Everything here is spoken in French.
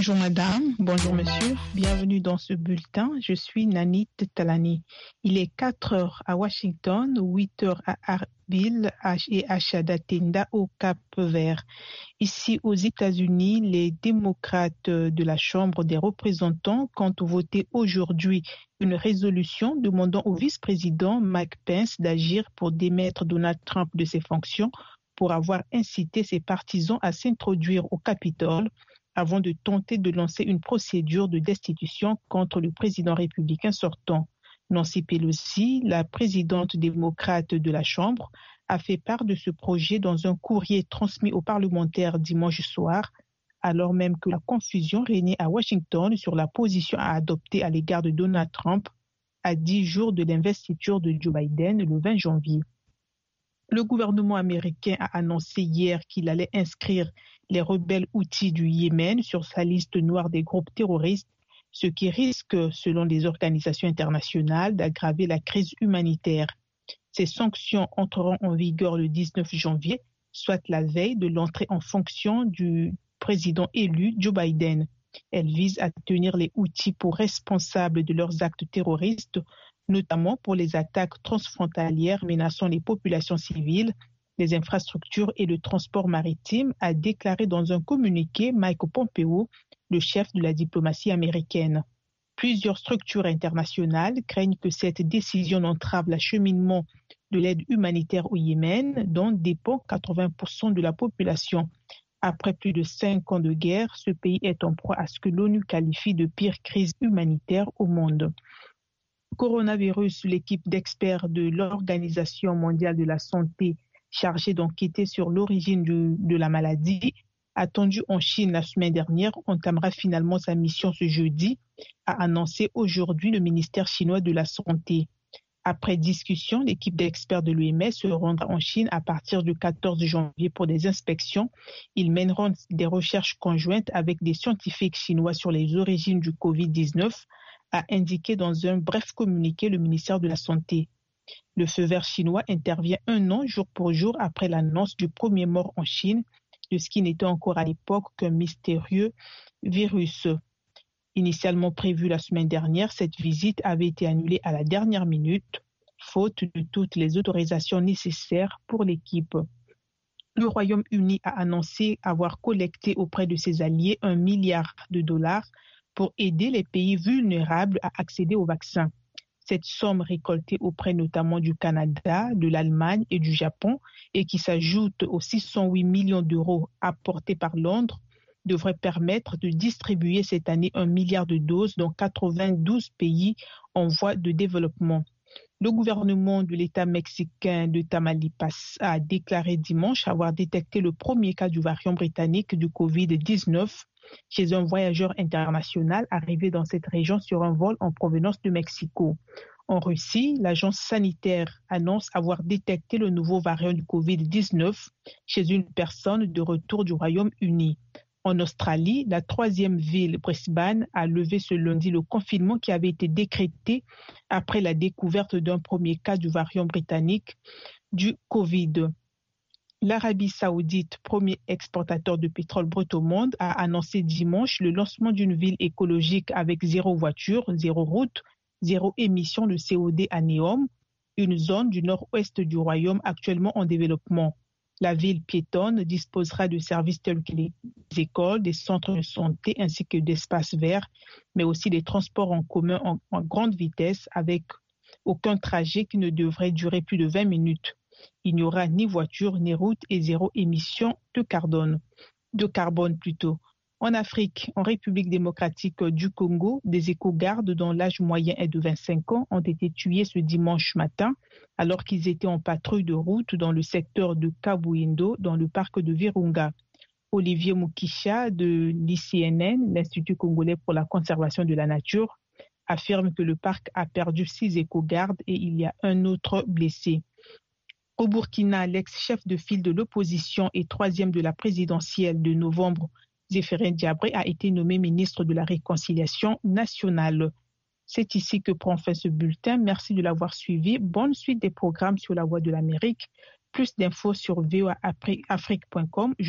Bonjour madame, bonjour monsieur, bienvenue dans ce bulletin. Je suis Nanit Talani. Il est 4 heures à Washington, 8 heures à Arbil et à Shadatinda au Cap-Vert. Ici aux États-Unis, les démocrates de la Chambre des représentants comptent voter aujourd'hui une résolution demandant au vice-président Mike Pence d'agir pour démettre Donald Trump de ses fonctions pour avoir incité ses partisans à s'introduire au Capitole avant de tenter de lancer une procédure de destitution contre le président républicain sortant. Nancy Pelosi, la présidente démocrate de la Chambre, a fait part de ce projet dans un courrier transmis aux parlementaires dimanche soir, alors même que la confusion régnait à Washington sur la position à adopter à l'égard de Donald Trump à 10 jours de l'investiture de Joe Biden le 20 janvier. Le gouvernement américain a annoncé hier qu'il allait inscrire les rebelles Houthis du Yémen sur sa liste noire des groupes terroristes, ce qui risque, selon les organisations internationales, d'aggraver la crise humanitaire. Ces sanctions entreront en vigueur le 19 janvier, soit la veille de l'entrée en fonction du président élu Joe Biden. Elles visent à tenir les Houthis pour responsables de leurs actes terroristes, notamment pour les attaques transfrontalières menaçant les populations civiles, les infrastructures et le transport maritime, a déclaré dans un communiqué Mike Pompeo, le chef de la diplomatie américaine. Plusieurs structures internationales craignent que cette décision entrave l'acheminement de l'aide humanitaire au Yémen, dont dépend 80% de la population. Après plus de 5 ans de guerre, ce pays est en proie à ce que l'ONU qualifie de pire crise humanitaire au monde. Coronavirus, l'équipe d'experts de l'Organisation mondiale de la santé chargée d'enquêter sur l'origine de la maladie, attendue en Chine la semaine dernière, entamera finalement sa mission ce jeudi, a annoncé aujourd'hui le ministère chinois de la Santé. Après discussion, l'équipe d'experts de l'OMS se rendra en Chine à partir du 14 janvier pour des inspections. Ils mèneront des recherches conjointes avec des scientifiques chinois sur les origines du Covid-19, a indiqué dans un bref communiqué le ministère de la Santé. Le feu vert chinois intervient un an jour pour jour après l'annonce du premier mort en Chine, de ce qui n'était encore à l'époque qu'un mystérieux virus. Initialement prévue la semaine dernière, cette visite avait été annulée à la dernière minute, faute de toutes les autorisations nécessaires pour l'équipe. Le Royaume-Uni a annoncé avoir collecté auprès de ses alliés $1 milliard pour aider les pays vulnérables à accéder au vaccin. Cette somme récoltée auprès notamment du Canada, de l'Allemagne et du Japon et qui s'ajoute aux 608 millions d'euros apportés par Londres devrait permettre de distribuer cette année 1 milliard de doses dans 92 pays en voie de développement. Le gouvernement de l'État mexicain de Tamaulipas a déclaré dimanche avoir détecté le premier cas du variant britannique du Covid-19 chez un voyageur international arrivé dans cette région sur un vol en provenance de Mexico. En Russie, l'agence sanitaire annonce avoir détecté le nouveau variant du Covid-19 chez une personne de retour du Royaume-Uni. En Australie, la 3e ville, Brisbane, a levé ce lundi le confinement qui avait été décrété après la découverte d'un premier cas du variant britannique du Covid. L'Arabie saoudite, premier exportateur de pétrole brut au monde, a annoncé dimanche le lancement d'une ville écologique avec 0 voiture, 0 route, 0 émission de CO2 à Neom, une zone du nord-ouest du royaume actuellement en développement. La ville piétonne disposera de services tels que les écoles, des centres de santé ainsi que d'espaces verts, mais aussi des transports en commun en grande vitesse avec aucun trajet qui ne devrait durer plus de 20 minutes. Il n'y aura ni voiture, ni route et 0 émission de carbone. En Afrique, en République démocratique du Congo, des éco-gardes dont l'âge moyen est de 25 ans ont été tués ce dimanche matin alors qu'ils étaient en patrouille de route dans le secteur de Kabuindo, dans le parc de Virunga. Olivier Mukisha de l'ICNN, l'Institut congolais pour la conservation de la nature, affirme que le parc a perdu 6 éco-gardes et il y a un autre blessé. Au Burkina, l'ex-chef de file de l'opposition et 3e de la présidentielle de novembre, Zéphirin Diabré, a été nommé ministre de la Réconciliation nationale. C'est ici que prend fin ce bulletin. Merci de l'avoir suivi. Bonne suite des programmes sur la Voix de l'Amérique. Plus d'infos sur voaafrique.com.